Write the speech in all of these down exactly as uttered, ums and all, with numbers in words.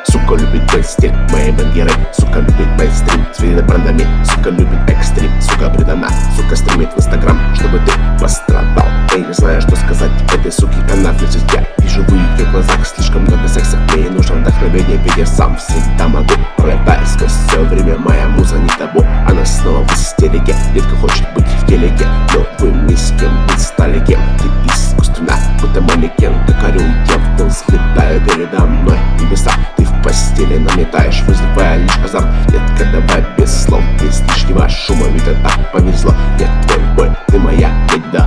Сука любит мой стиль, мои бангеры. Сука любит мейнстрим с видеобрендами. Сука любит экстрим, сука предана. Сука стримит в инстаграм, чтобы ты пострадал. Я не знаю, что сказать этой суке, она влезет. Я вижу в ее глазах слишком много секса. Мне нужно вдохновение, ведь я сам всегда могу. Пролетая сквозь все время, моя муза не табу. Она снова в истерике, детка хочет быть в телеке. Но вы ни с кем быть стали кем. Ты искусственно, будто манекен. Как орел я вдох взлетаю передо мной небеса. Ты в постели наметаешь, вызывая лишь азарт. Детка, давай без слов, без лишнего шума. Ведь это так повезло, я твой бой, ты моя беда.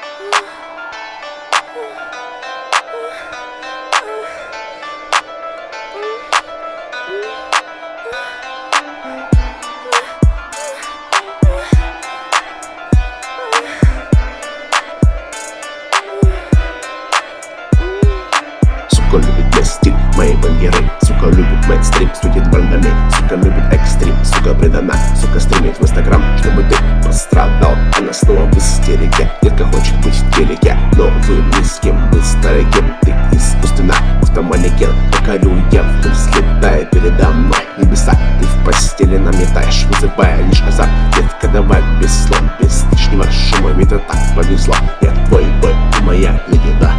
Сука любит мой стиль, мои бангеры. Сука любит мейнстрим с видеобрендами. Сука любит экстрим, сука предана. Сука стримит в инстаграм, чтобы ты пострадал. Она снова в истерике, детка хочет быть в телеке. Но вы ни с кем быть стали кем. Ты искусственно, будто манекен. Как орел я вдруг взлетая передо мной небеса. Ты в постели наметаешь, вызывая лишь азарт. Детка, давай без слов, без лишнего шума. Ведь это так повезло, я твой бой, ты моя легенда.